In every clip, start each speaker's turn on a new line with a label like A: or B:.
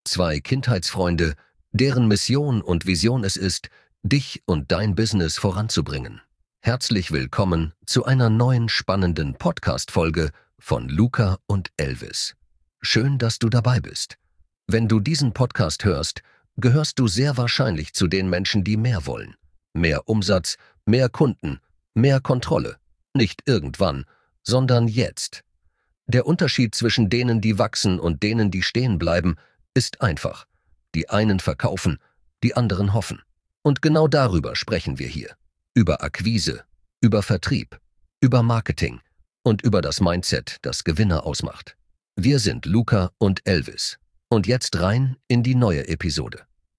A: Zwei Kindheitsfreunde, deren Mission und Vision es ist, dich und dein Business voranzubringen. Herzlich willkommen zu einer neuen spannenden Podcast-Folge von Luca und Elvis. Schön, dass du dabei bist. Wenn du diesen Podcast hörst, gehörst du sehr wahrscheinlich zu den Menschen, die mehr wollen. Mehr Umsatz, mehr Kunden, mehr Kontrolle. Nicht irgendwann, sondern jetzt. Der Unterschied zwischen denen, die wachsen und denen, die stehen bleiben, ist einfach. Die einen verkaufen, die anderen hoffen. Und genau darüber sprechen wir hier. Über Akquise, über Vertrieb, über Marketing und über das Mindset, das Gewinner ausmacht. Wir sind Luca und Elvis. Und jetzt rein in die neue Episode.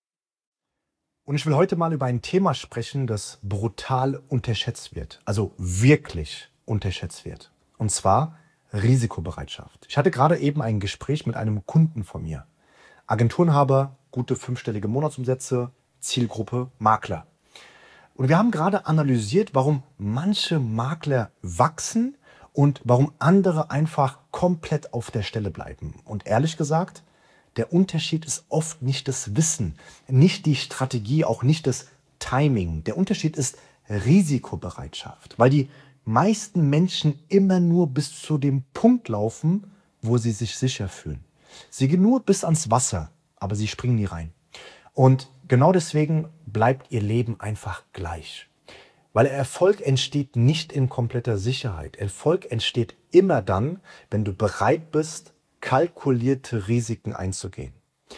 B: Und ich will heute mal über ein Thema sprechen, das brutal unterschätzt wird. Also wirklich unterschätzt wird. Und zwar Risikobereitschaft. Ich hatte gerade eben ein Gespräch mit einem Kunden von mir. Agenturenhaber, gute 5-stellige Monatsumsätze, Zielgruppe Makler. Und wir haben gerade analysiert, warum manche Makler wachsen und warum andere einfach komplett auf der Stelle bleiben. Und ehrlich gesagt, der Unterschied ist oft nicht das Wissen, nicht die Strategie, auch nicht das Timing. Der Unterschied ist Risikobereitschaft, weil die meisten Menschen immer nur bis zu dem Punkt laufen, wo sie sich sicher fühlen. Sie gehen nur bis ans Wasser, aber sie springen nie rein. Und genau deswegen bleibt ihr Leben einfach gleich. Weil Erfolg entsteht nicht in kompletter Sicherheit. Erfolg entsteht immer dann, wenn du bereit bist, kalkulierte Risiken einzugehen.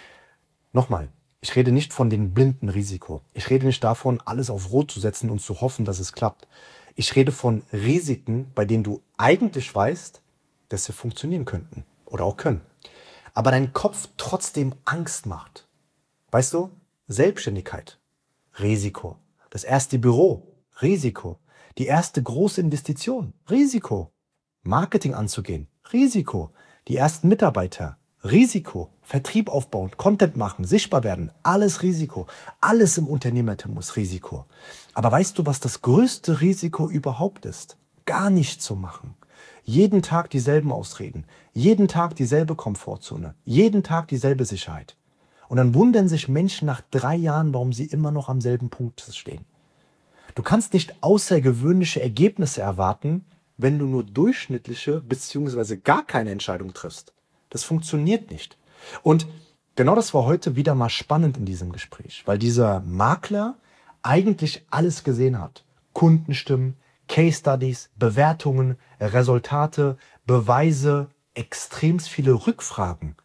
B: Nochmal, ich rede nicht von dem blinden Risiko. Ich rede nicht davon, alles auf Rot zu setzen und zu hoffen, dass es klappt. Ich rede von Risiken, bei denen du eigentlich weißt, dass sie funktionieren könnten oder auch können. Aber dein Kopf trotzdem Angst macht. Weißt du, Selbstständigkeit, Risiko. Das erste Büro, Risiko. Die erste große Investition, Risiko. Marketing anzugehen, Risiko. Die ersten Mitarbeiter, Risiko. Vertrieb aufbauen, Content machen, sichtbar werden, alles Risiko. Alles im Unternehmertum ist Risiko. Aber weißt du, was das größte Risiko überhaupt ist? Gar nichts zu machen. Jeden Tag dieselben Ausreden, jeden Tag dieselbe Komfortzone, jeden Tag dieselbe Sicherheit. Und dann wundern sich Menschen nach 3 Jahren, warum sie immer noch am selben Punkt stehen. Du kannst nicht außergewöhnliche Ergebnisse erwarten, wenn du nur durchschnittliche bzw. gar keine Entscheidung triffst. Das funktioniert nicht. Und genau das war heute wieder mal spannend in diesem Gespräch, weil dieser Makler eigentlich alles gesehen hat. Kundenstimmen, Case Studies, Bewertungen, Resultate, Beweise, extrem viele Rückfragen.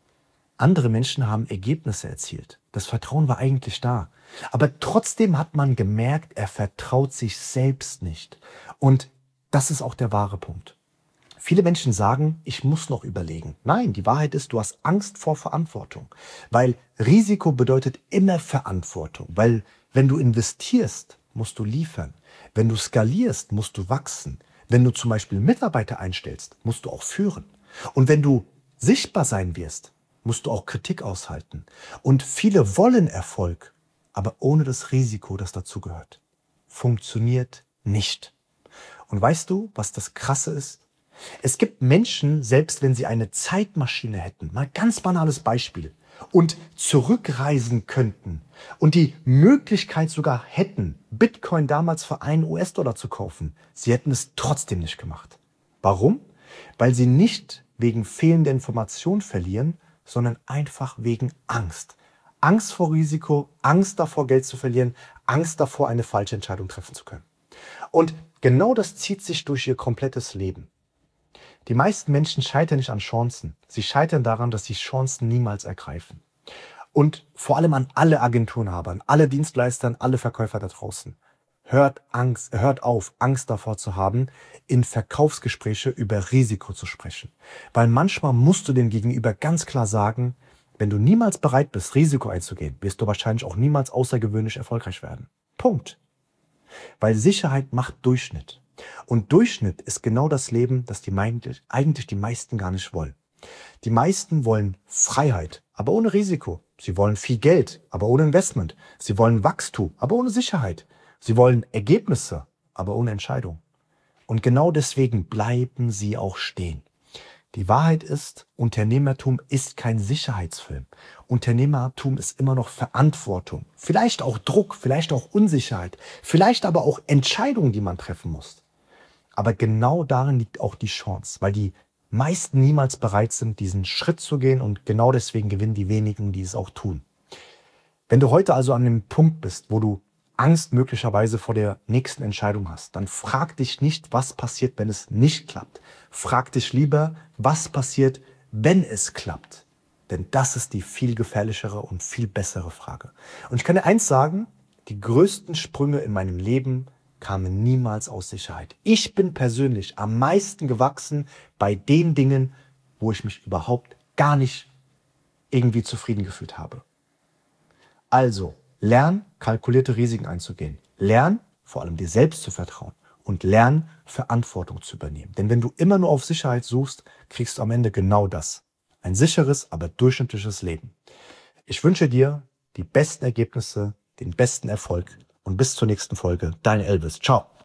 B: Andere Menschen haben Ergebnisse erzielt. Das Vertrauen war eigentlich da. Aber trotzdem hat man gemerkt, er vertraut sich selbst nicht. Und das ist auch der wahre Punkt. Viele Menschen sagen, ich muss noch überlegen. Nein, die Wahrheit ist, du hast Angst vor Verantwortung. Weil Risiko bedeutet immer Verantwortung. Weil wenn du investierst, musst du liefern. Wenn du skalierst, musst du wachsen. Wenn du zum Beispiel Mitarbeiter einstellst, musst du auch führen. Und wenn du sichtbar sein wirst, musst du auch Kritik aushalten. Und viele wollen Erfolg, aber ohne das Risiko, das dazugehört. Funktioniert nicht. Und weißt du, was das Krasse ist? Es gibt Menschen, selbst wenn sie eine Zeitmaschine hätten, mal ganz banales Beispiel, und zurückreisen könnten und die Möglichkeit sogar hätten, Bitcoin damals für $1 zu kaufen, sie hätten es trotzdem nicht gemacht. Warum? Weil sie nicht wegen fehlender Information verlieren, sondern einfach wegen Angst. Angst vor Risiko, Angst davor, Geld zu verlieren, Angst davor, eine falsche Entscheidung treffen zu können. Und genau das zieht sich durch ihr komplettes Leben. Die meisten Menschen scheitern nicht an Chancen. Sie scheitern daran, dass sie Chancen niemals ergreifen. Und vor allem an alle Agenturenhaber, an alle Dienstleister, an alle Verkäufer da draußen. Hört auf, Angst davor zu haben, in Verkaufsgespräche über Risiko zu sprechen. Weil manchmal musst du dem Gegenüber ganz klar sagen, wenn du niemals bereit bist, Risiko einzugehen, wirst du wahrscheinlich auch niemals außergewöhnlich erfolgreich werden. Punkt. Weil Sicherheit macht Durchschnitt. Und Durchschnitt ist genau das Leben, das eigentlich die meisten gar nicht wollen. Die meisten wollen Freiheit, aber ohne Risiko. Sie wollen viel Geld, aber ohne Investment. Sie wollen Wachstum, aber ohne Sicherheit. Sie wollen Ergebnisse, aber ohne Entscheidung. Und genau deswegen bleiben sie auch stehen. Die Wahrheit ist, Unternehmertum ist kein Sicherheitsfilm. Unternehmertum ist immer noch Verantwortung. Vielleicht auch Druck, vielleicht auch Unsicherheit, vielleicht aber auch Entscheidungen, die man treffen muss. Aber genau darin liegt auch die Chance, weil die meisten niemals bereit sind, diesen Schritt zu gehen, und genau deswegen gewinnen die wenigen, die es auch tun. Wenn du heute also an dem Punkt bist, wo du Angst möglicherweise vor der nächsten Entscheidung hast, dann frag dich nicht, was passiert, wenn es nicht klappt. Frag dich lieber, was passiert, wenn es klappt. Denn das ist die viel gefährlichere und viel bessere Frage. Und ich kann dir eins sagen, die größten Sprünge in meinem Leben kamen niemals aus Sicherheit. Ich bin persönlich am meisten gewachsen bei den Dingen, wo ich mich überhaupt gar nicht irgendwie zufrieden gefühlt habe. Also, lern, kalkulierte Risiken einzugehen. Lern, vor allem dir selbst zu vertrauen. Und lern, Verantwortung zu übernehmen. Denn wenn du immer nur auf Sicherheit suchst, kriegst du am Ende genau das. Ein sicheres, aber durchschnittliches Leben. Ich wünsche dir die besten Ergebnisse, den besten Erfolg und bis zur nächsten Folge. Dein Elvis. Ciao.